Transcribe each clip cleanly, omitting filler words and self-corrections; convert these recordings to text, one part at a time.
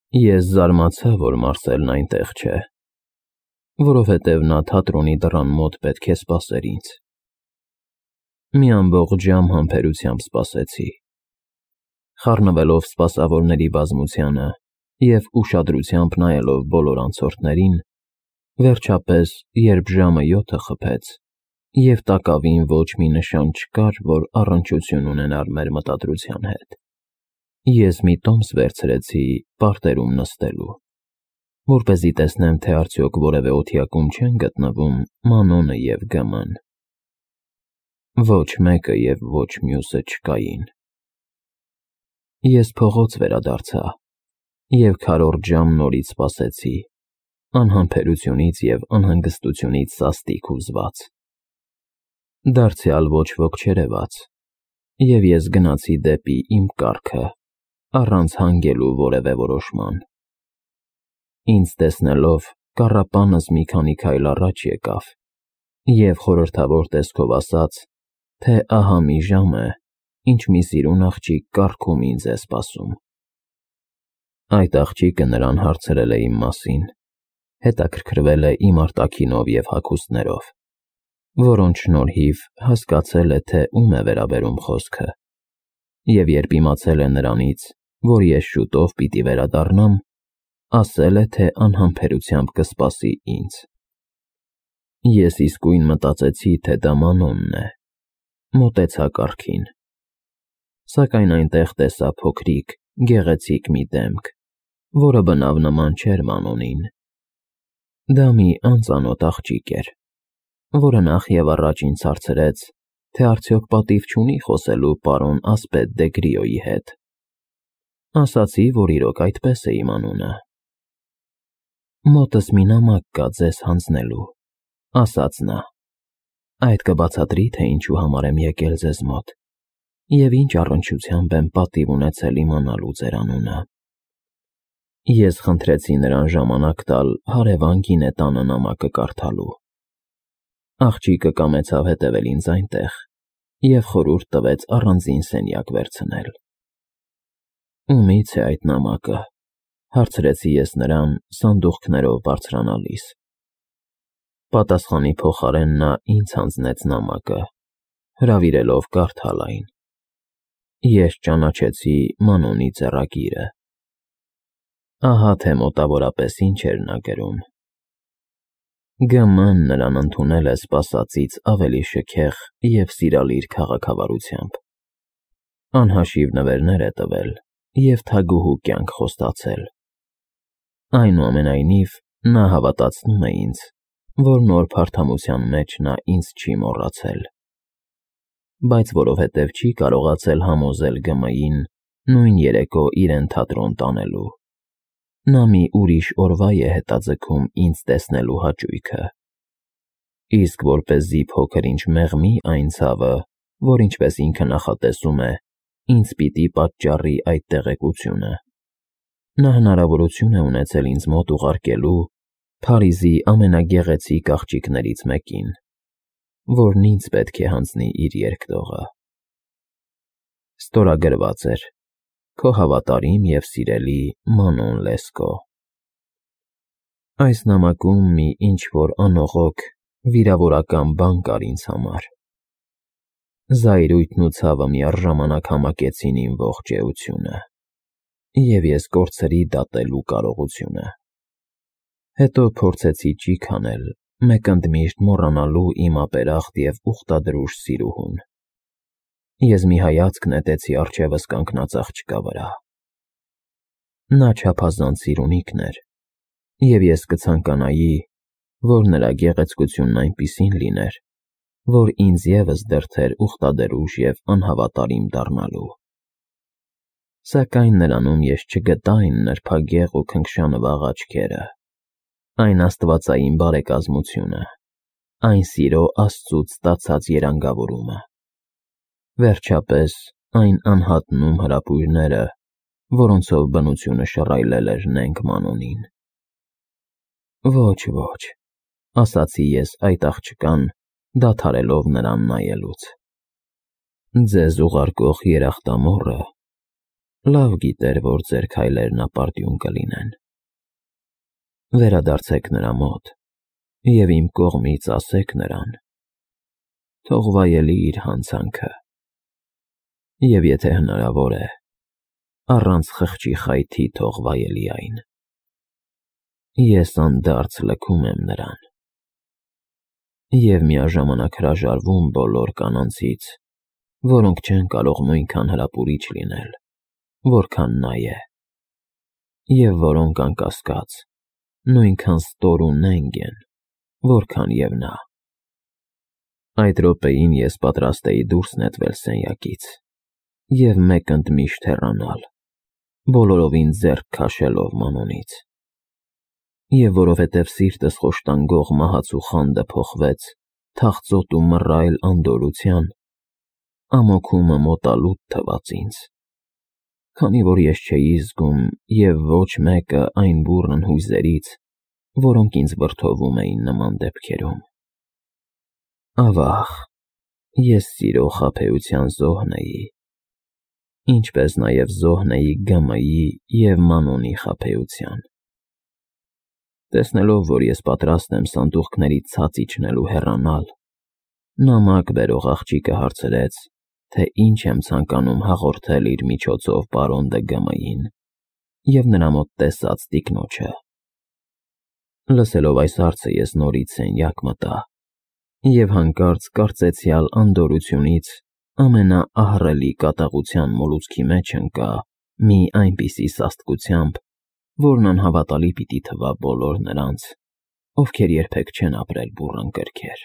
Ես զարմացա, որ Մարսելն այնտեղ չէ, որովհետև նա թատրոնի դռան մոտ պետք է սպասեր ինձ։ Մի ամբողջ ժամ համբերությամբ սպասեցի, խառնվելով սպասավորների բազմությանը և ուշադրությամբ նայելով բոլոր անցորդներին, վերջապես, երբ ժամը 7 խփեց, և տակավին ոչ մի նշան չկար, որ առնչություն ունենար մեր մտադրության հետ, ես մի տոմս վերցրեցի պարտերում նստելու, որպեսզի տեսնեմ, թե արդյոք որևէ օթյակում չեն գտնվում Մանոնը և Գ.Մ.-ն։ Ոչ մեկը և ոչ մյուսը չկային։ Ես փողոց վերադարձա և քառորդ ժամ նորից սպասեցի, անհամբերությունից և անհանգստությունից սաստիկ ու զված։ Դարձյալ ոչ ոք չերևաց, և ես գնացի դեպի իմ կառքը, առանց հանգելու որևէ որոշման։ Ինձ տեսնելով, կառապանս մի քանի քայլ առաջ եկավ և խորհրդավոր տեսքով ասաց, թե ահա մի ժամ է, ինչ մի սիրուն աղջիկ կառքում ինձ է սպասում։ Այդ աղջիկը նրան հարցրել է իմ մասին, հետաքրքրվել է իմ արտաքինով և հագուստներով, որոնց շնորհիվ հասկացել է, թե ում է վերաբերում խոսքը, և երբ իմացել է նրանից, որ ես շուտով պիտի վերադառնամ, ասել է, թե անհամբերությամբ կսպասի ինձ։ Ես իսկույն մտածեցի, թե դա Մանոնն է, մոտեցա կառքին, սակայն այնտեղ տեսա փոքրիկ, գեղեցիկ մի դեմք, որը բնավ նման չէր Մանոնին։ Դա մի անծանոթ աղջիկ էր, որը նախ և առաջ ինձ հարցրեց, թե արդյոք պատիվ չունի խոսելու պարոն Ասպետ դե Գրիոյի հետ։ Ասացի, որ իրոք այդպես է իմ անունը։ Մոտս մի նամակ կա ձեզ հանձնելու, ասաց նա, այդ կբացատրի, թե ինչու համար եմ եկել ձեզ մոտ և ինչ առնչությամբ եմ պատիվ ունեցել իմանալու ձեր անունը։ Ես խնդրեցի նրան ժամանակ տալ հարևան գինետանը նամակը կարդալու։ Աղջիկը կամեցավ հետևել ինձ այնտեղ և խորհուրդ տվեց առանձին սենյակ վերցնել։ Ումի՞ց է այդ նամակը, հարցրեցի ես նրան սանդուղքներով բարձրանալիս։ Պատասխանի փոխարեն նա ինձ հանձնեց նամակը, հրավիրելով կարդալ այն։ Ես ճանաչեցի Մանոնի ձեռագիրը։ Ահա թե մոտավորապես ինչ էր նա գրում. Գ.Մ.-ն նրան ընդունել է սպասածից ավելի շքեղ և սիրալիր քաղաքավարությամբ։ Անհաշիվ նվերներ է տվել և թագուհու կյանք խոստացել։ Այնուամենայնիվ, նա հավատացնում է ինձ, որ նոր փարթամության մեջ նա ինձ չի մոռացել։ Բայց որովհետև չի կարողացել համոզել Գ.Մ.-ին նույն երեկո իրեն թատրոն տանելու, նա մի ուրիշ օրվա է հետաձգում ինձ տեսնելու հաճույքը։ Իսկ որպեսզի փոքր-ինչ մեղմի այն ցավը, որ ինչպես ինքը նախատեսում է, ինձ պիտի պատճառի այդ տեղեկությունը, նա հնարավորություն է ունեցել ինձ մոտ ուղարկելու Փարիզի ամենագեղեցիկ աղջիկներից մեկին, որն ինձ պետք է հանձնի իր երկտողը։ Ստորագրված էր քո հավատարիմ և սիրելի Մանոն Լեսկո։ Այս նամակում մի ինչ-որ անողոք, վիրավորական բան կար ինձ համար։ Զայրույթն ու ցավը միառժամանակ համակեցին իմ ողջ էությունը, և ես կորցրի դատելու կարողությունը։ Հետո փորձեցի ճիգ անել, մեկ ընդմիշտ մոռանալու իմ ապերախտ և ուխտադրուժ սիրուհուն։ Ես մի հայացք նետեցի առջևս կանգնած աղջկա վրա։ Նա չափազանց սիրունիկն էր, և ես կցանկանայի, որ նրա գեղեցկությունն այնպիսին լիներ, որ ինձ ևս դրդեր ուխտադրուժ և անհավատարիմ դառնալու։ Սակայն նրանում ես չգտա այն նրբագեղ ու քնքշանվաղ աչքերը, այն աստվածային բարեկազմությունը, այն սիրո Աստծուց ստացած երանգավորումը, վերջապես այն անհատնում հրապույրները, որոնցով բնությունը շռայլել էր նենգ Մանոնին։ Ոչ, ասացի ես այդ աղջկան, դադարելով նրան նայելուց։ Ձեզ ուղարկող երախտամոռը լավ գիտեր, որ ձեր քայլերն ապարդյուն կլինեն։ Վերադարձեք նրա մոտ և իմ կողմից ասեք նրան. թող վայելի իր հանցանքը, և եթե հնարավոր է, առանց խղճի խայթի թող վայելի այն։ Ես անդարձ լքում եմ նրան և միաժամանակ հրաժարվում բոլոր կանանցից, որոնք չեն կարող նույնքան հրապուրիչ լինել, որքան նա է, և որոնք անկասկած նույնքան ստոր ու նենգ են, որքան և նա։ Այդ րոպեին ես պատրաստ էի դուրս նետվել սենյակից և մեկ ընդմիշտ հեռանալ, բոլորովին ձեռք քաշելով Մանոնից։ Եվ որովհետև սիրտս խոշտանգող մահացու խանդը փոխվեց թախծոտ ու մռայլ անդորրության, ամոքումը մոտալուտ թվաց ինձ, քանի որ ես չէի զգում և ոչ մեկը այն բուռն հույզերից, որոնք ինձ վրդովում էին նման դեպքերում։ Ավաղ, ես սիրո խաբեության զոհն էի, ինչպես նաև զոհն էի ԳՄ-ի և Մանոնի խաբեության։ Տեսնելով, որ ես պատրաստ եմ սանդուղքներից ցած իջնել ու հեռանալ, նամակ բերող աղջիկը հարցրեց, թե ինչ եմ ցանկանում հաղորդել իր միջոցով պարոն ԴԳՄ-ին և նրա մոտ տեսած տիկնոջը։ Լսելով այս հարցը ես նորից սենյակ մտա և հանկարծ կարծեցյալ անդորրությունից ամենաահռելի կատաղության մոլուցքի մեջ ընկա մի այնպիսի սաստկությամբ, որն անհավատալի պիտի թվա բոլոր նրանց, ովքեր երբեք չեն ապրել բուռն կրքեր։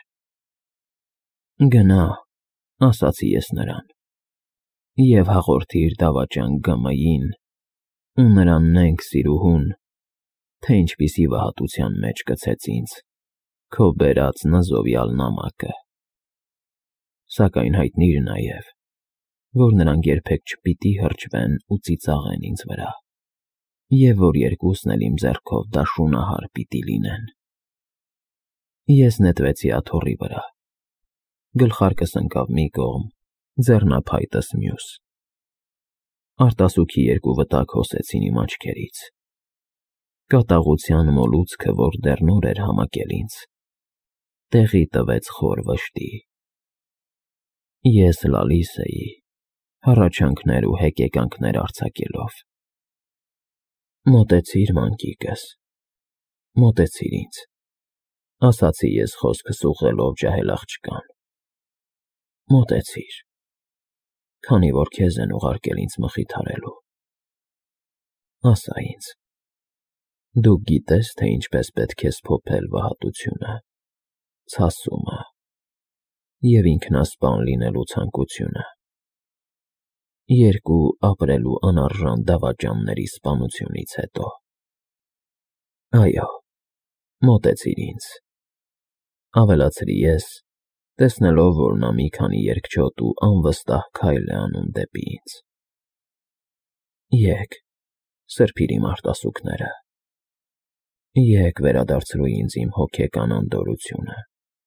Գնա, ասացի ես նրան, և հաղորդիր դավաճան ԳՄ-ին ու նրան նենգ սիրուհուն, թե ինչպիսի վհատության մեջ գցեց ինձ քո բերած նզովյալ նամակը։ Սակայն հայտնիր նաև, որ նրանք երբեք չպիտի հրճվեն ու ծիծաղեն ինձ վրա, և որ երկուսն էլ իմ ձեռքով դաշունահար պիտի լինեն։ Ես նետվեցի աթոռի վրա, գլխարկս ընկավ մի կողմ, ձեռնափայտս մյուս։ Արտասուքի երկու վտակ հոսեցին իմ աչքերից։ Կատաղության մոլուցքը, որ դեռ նոր էր համակել ինձ, տեղի տվեց խոր վշտի։ Ես լալիս էի, հառաչանքներ ու հեկեկանքներ արձակելով։ Մոտեցիր, մանկիկս, մոտեցիր ինձ, ասացի ես խոսքս ուղղելով ջահել աղջկան։ Մոտեցիր, քանի որ քեզ են ուղարկել ինձ մխիթարելու։ Ասա ինձ, դու գիտե՞ս, թե ինչպես պետք է սփոփել վհատությունը, ցասումը և ինքնասպան լինելու ցանկությունը, երկու ապրելու անարժան դավաճանների սպանությունից հետո։ Այո, մոտեցիր ինձ, ավելացրի ես, տեսնելով, որ նա մի քանի երկչոտ ու անվստահ քայլ է անում դեպի ինձ։ Եկ, սրբիր իմ արտասուքները, եկ վերադարձրու ինձ իմ հոգեկան անդորրությունը։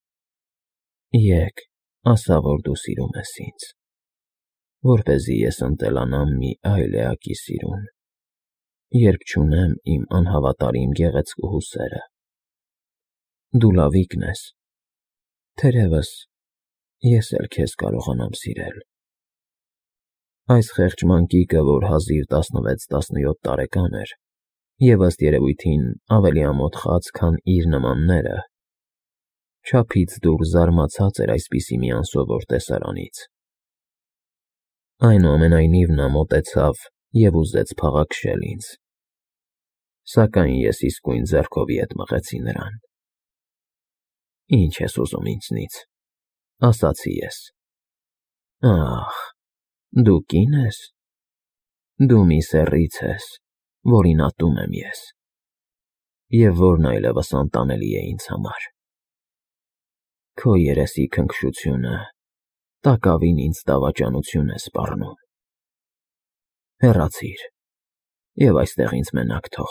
Եկ, ասա, որ դու սիրում ես ինձ, որպեսզի ես ընտելանամ մի այլ էակի սիրուն, երբ չունեմ իմ անհավատարիմ գեղեցկուհու սերը։ Դու լավիկն ես, թերևս ես էլ քեզ կարողանամ սիրել։ Այս խեղճ մանկիկը, որ հազիվ 16-17 տարեկան էր և ըստ երևույթին ավելի ամոթ խաց, քան իր նմանները, չափից դուր զարմացած էր այսպիսի մի անսովոր տեսարանից։ Այնուամենայնիվ նա մոտեցավ և ուզեց փաղաքշել ինձ, սակայն ես իսկույն ձեռքով ետ մղեցի նրան։ Ինչ ես ուզում ինձնից, ասացի ես։ Ախ, դու կին ես, դու մի սեռից ես, որին ատում եմ ես, և որն այլևս անտանելի է ինձ համար։ Քո երեսի քնքշությունը տակավին ինձ դավաճանություն է սպառնում։ Հեռացիր և այստեղ ինձ մենակ թող։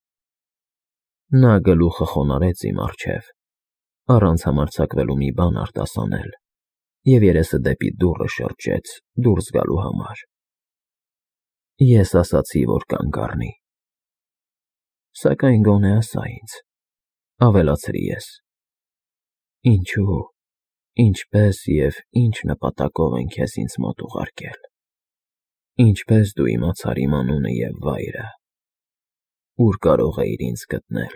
Նա գլուխը խոնարհեց իմ առջև, առանց համարձակվելու մի բան արտասանել, և երեսը դեպի դուռը շրջեց դուրս գալու համար։ Ես ասացի, որ կանգ առնի։ Սակայն գոնե ասա ինձ, ավելացրի ես։ Ինչու, ինչպես և ինչ նպատակով են քեզ ինձ մոտ ուղարկել։ Ինչպես դու իմացար իմ անունը և վայրը, ուր կարող էիր ինձ գտնել։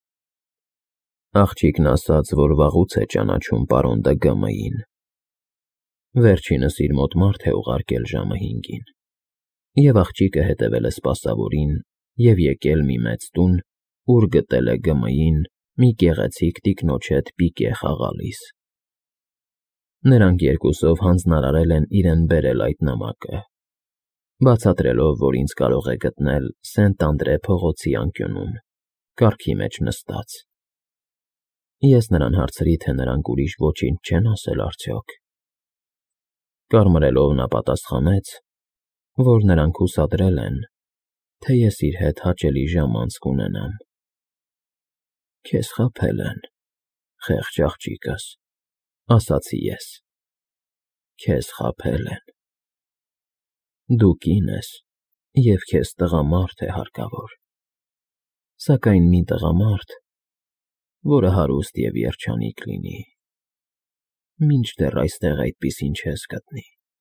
Աղջիկն ասաց, որ վաղուց է ճանաչում պարոն ԴԳՄ-ին։ Վերջինս իր մոտ մարդ է ուղարկել ժամը 5-ին, և աղջիկը հետևել է սպասավորին և եկել մի մեծ տուն, ուր գտել է ԳՄ-ին մի գեղեցիկ տիկնոջ հետ պիկե խաղալիս։ Նրանք երկուսով հանձնարարել են իրեն բերել այդ նամակը, բացատրելով, որ ինձ կարող է գտնել Սենտ-Անդրե փողոցի անկյունում, կառքի մեջ նստած։ Ես նրան հարցրի, թե նրանք ուրիշ ոչինչ չեն ասել արդյոք։ Կարմրելով նա պատասխանեց, որ նրանք հուսադրել են, թե ես իր հետ հաճելի ժամանց կունենամ։ Քեզ խաբել են, խեղճ աղջիկս, ասացի ես։ Քեզ խաբել են։ Դու կին ես, և քեզ տղամարդ է հարկավոր։ Սակայն մի տղամարդ, որը հարուստ և երջանիկ լինի, մինչդեռ այստեղ այդպիսին չես գտնի։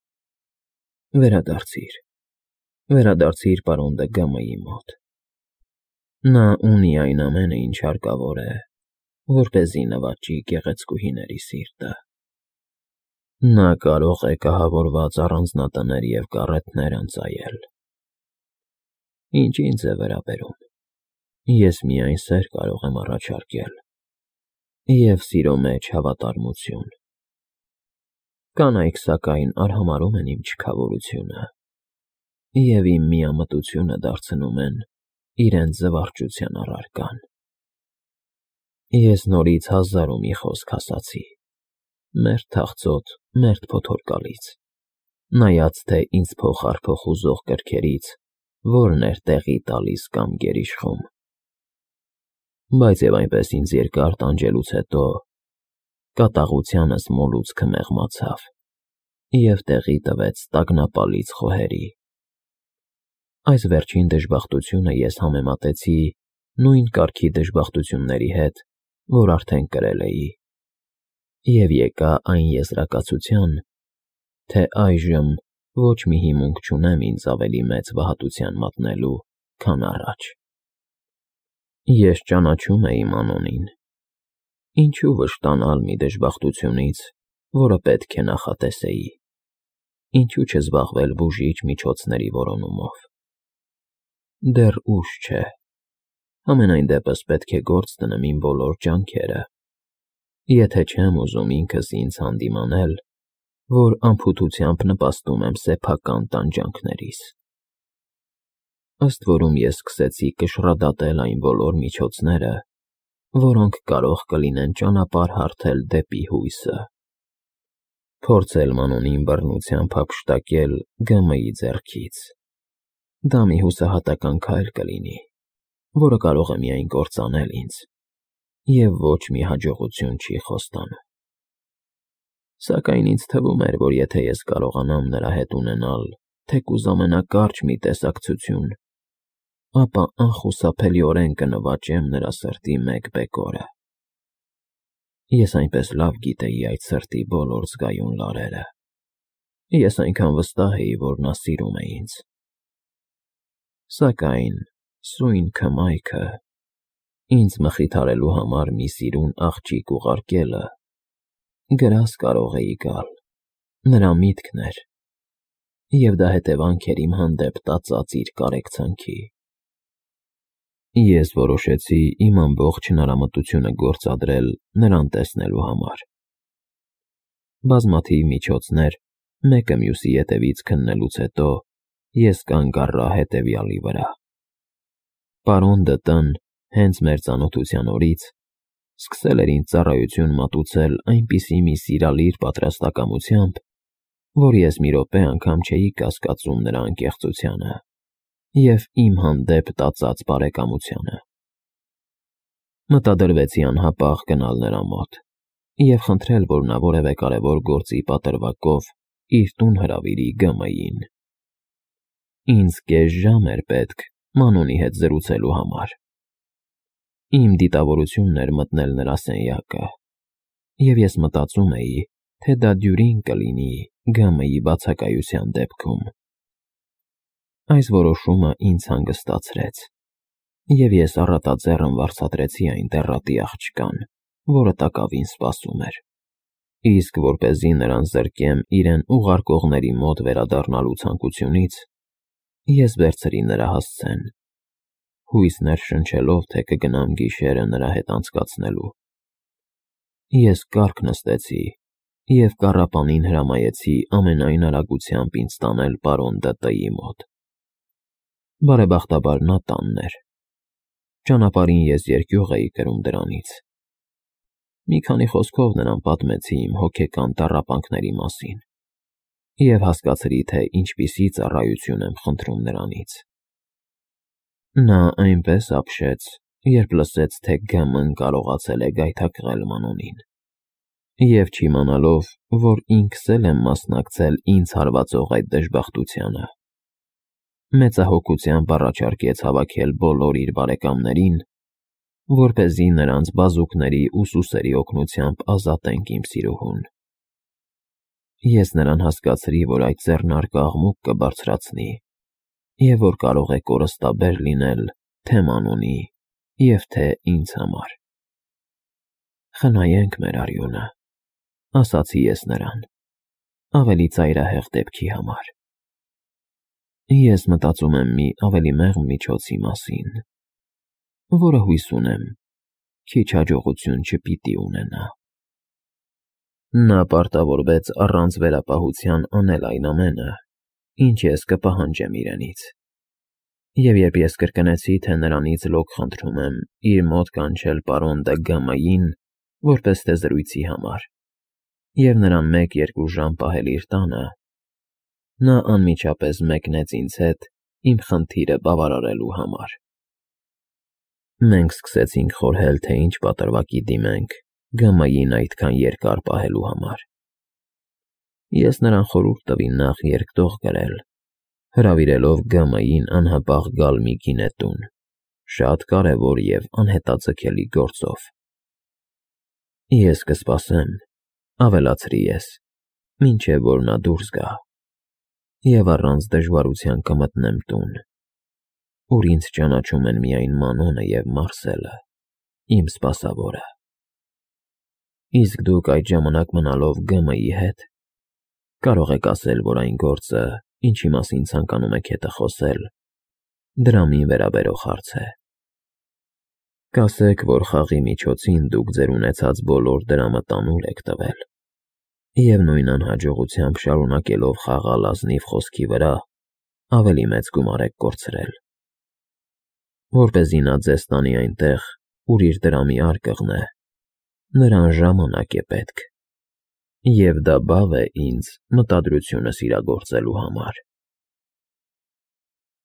Վերադարձիր պարոն ԴԳՄ-ի մոտ։ Նա ունի այն ամենը, ինչ հարկավոր է, որպեսզի նվաճի գեղեցկուհիների սիրտը։ Նա կարող է կահավորված առանձնատներ և կառեթներ ընծայել։ Ինչ ինձ է վերաբերում, ես միայն սեր կարող եմ առաջարկել և սիրո մեջ հավատարմություն։ Կանայք, սակայն, արհամարհում են իմ չքավորությունը և իմ միամտությունը դարձնում են իրենց զվարճության առարկան։ Ես նորից 1000 ու մի խոսք ասացի, մերթ թախծոտ, մերթ փոթորկալից, նայած թե ինձ փոխարփոխ ուզող կրքերից որն էր տեղի տալիս կամ գերիշխում։ Բայց և այնպես ինձ երկար տանջելուց հետո կատաղությանս մոլուցքը մեղմացավ և տեղի տվեց տագնապալից խոհերի։ Այս վերջին դժբախտությունը ես համեմատեցի նույն կարգի դժբախտությունների հետ, որ արդեն կրել էի, և եկա այն եզրակացության, թե այժմ ոչ մի հիմունք չունեմ ինձ ավելի մեծ վհատության մատնելու, քան առաջ։ Ես ճանաչում էի Մանոնին։ Ինչու վշտանալ մի դժբախտությունից, որը պետք է նախատեսեի։ Ինչու չզբաղվել բուժիչ միջոցների որոնումով։ Դեռ ուշ չէ։ Համենայն դեպս պետք է գործ դնեմ իմ բոլոր ջանքերը, եթե չեմ ուզում ինքս ինձ հանդիմանել, որ անփութությամբ նպաստում եմ սեփական տանջանքներիս։ Ըստ որում ես սկսեցի կշռադատել այն բոլոր միջոցները, որոնք կարող կլինեն ճանապարհ հարթել դեպի հույսը։ Փորձել Մանոնին բռնությամբ հափշտակել ԳՄ-ի ձեռքից։ Դա մի հուսահատական քայլ կլինի, որը կարող է միայն կործանել ինձ, և ոչ մի հաջողություն չի խոստանում։ Սակայն ինձ թվում էր, որ եթե ես կարողանամ նրա հետ ունենալ թեկուզ ամենակարճ մի տեսակցություն, ապա անխուսափելիորեն կնվաճեմ նրա սրտի մեկ բեկորը։ Ես այնպես լավ գիտեի այդ սրտի բոլոր զգայուն լարերը։ Ես այնքան վստահ էի, որ նա սիրում է ինձ։ Սակայն սույն քմայքը ինձ մխիթարելու համար մի սիրուն աղջիկ ուղարկելը գրազ կարող էի գալ, նրա միտքն էր, և դա հետևանք էր իմ հանդեպ տածած իր կարեկցանքի։ Ես որոշեցի իմ ամբողջ հնարամտությունը գործադրել նրան տեսնելու համար։ Բազմաթիվ միջոցներ մեկը մյուսի ետևից քննելուց հետո ես կանգ առա հետևյալի վրա։ Պարոն Դ.Տ.-ն հենց մեր ծանոթության օրից սկսել էր ինձ ծառայություն մատուցել այնպիսի մի սիրալիր պատրաստակամությամբ, որ ես մի րոպե անգամ չէի կասկածում նրա անկեղծությանը և իմ հանդեպ տածած բարեկամությանը։ Մտադրվեցի անհապաղ գնալ նրա մոտ և խնդրել, որ նա որևէ կարևոր գործի պատրվակով իր տուն հրավիրի ԳՄ-ին։ Ինձ կես ժամ էր պետք Մանոնի հետ զրուցելու համար։ Իմ դիտավորությունն էր մտնել նրա սենյակը, և ես մտածում էի, թե դա դյուրին կլինի ԳՄ-ի բացակայության դեպքում։ Այս որոշումը ինձ հանգստացրեց, և ես առատաձեռն վարձատրեցի այն տեռատի աղջկան, որը տակավին սպասում էր, իսկ որպեսզի նրան զրկեմ իրեն ուղարկողների մոտ վերադառնալու ցանկությունից, ես վերցրի նրա հասցեն, հույս ներշնչելով, թե կգնամ գիշերը նրա հետ անցկացնելու։ Ես կառք նստեցի և կառապանին հրամայեցի ամենայն արագությամբ ինձ տանել պարոն Դ.Տ.-ի մոտ։ Բարեբախտաբար նա տանն էր։ Ճանապարհին ես երկյուղ էի կրում դրանից։ Մի քանի խոսքով նրան պատմեցի իմ հոգեկան տառապանքների մասին և հասկացրի, թե ինչպիսի ծառայություն եմ խնդրում նրանից։ Նա այնպես ապշեց, երբ լսեց, թե ԳՄ-ն կարողացել է գայթակղել Մանոնին, և չիմանալով, որ ինքս էլ եմ մասնակցել ինձ հարվածող այդ դժբախտությանը, մեծահոգությամբ առաջարկեց հավաքել բոլոր իր բարեկամներին, որպեսզի նրանց բազուկների ու սուսերի օգնությամբ ազատենք իմ սիրուհուն։ Ես նրան հասկացրի, որ այդ ձեռնարկը աղմուկ կբարձրացնի, և որ կարող է կորստաբեր լինել թե Մանոնի և թե ինձ համար։ «Խնայենք մեր արյունը», ասացի ես նրան, ավելի ծայրահեղ դեպքի համար։ Ես մտածում եմ մի ավելի մեղմ միջոցի մասին, որը հույս ունեմ քիչ հաջողություն չպիտի ունենա։ Նա պարտավորվեց առանց վերապահության անել այն ամենը, ինչ ես կպահանջեմ իրենից, և երբ ես կրկնեցի, թե նրանից լոկ խնդրում եմ իր մոտ կանչել պարոն ԴԳՄ-ին որպես թե զրույցի համար և նրան 1-2 ժամ պահել իր տանը, նա անմիջապես մեկնեց ինձ հետ իմ խնդիրը բավարարելու համար։ Մենք սկսեցինք խորհել, թե ինչ պատրվակի դիմենք ԳՄ-ին այդքան երկար պահելու համար։ Ես նրան խորհուրդ տվի նախ երկտող գրել, հրավիրելով ԳՄ-ին անհապաղ գալ մի գինետուն, շատ կարևոր և անհետաձգելի գործով։ Ես կսպասեմ, ավելացրի ես, մինչև որ նա դուրս գա, և առանց դժվարության կմտնեմ տուն, ուր ինձ ճանաչում են միայն Մանոնը և Մարսելը, իմ սպասավորը։ Իսկ դուք այդ ժամանակ մնալով ԳՄ-ի հետ, կարող եք ասել, որ այն գործը, ինչի մասին ցանկանում եք հետը խոսել, դրամին վերաբերող հարց է։ Կասեք, որ խաղի միջոցին դուք ձեր ունեցած բոլոր դրամը տանուլ եք տվել, և նույն անհաջողությամբ շարունակելով խաղալ ազնիվ խոսքի վրա, ավելի մեծ գումար եք կորցրել։ Որպեսզի նա ձեզ տանի այնտեղ, ուր իր դրամի արկղն է, նրան ժամանակ է պետք, և դա բավ է ինձ մտադրությունս իրագործելու համար։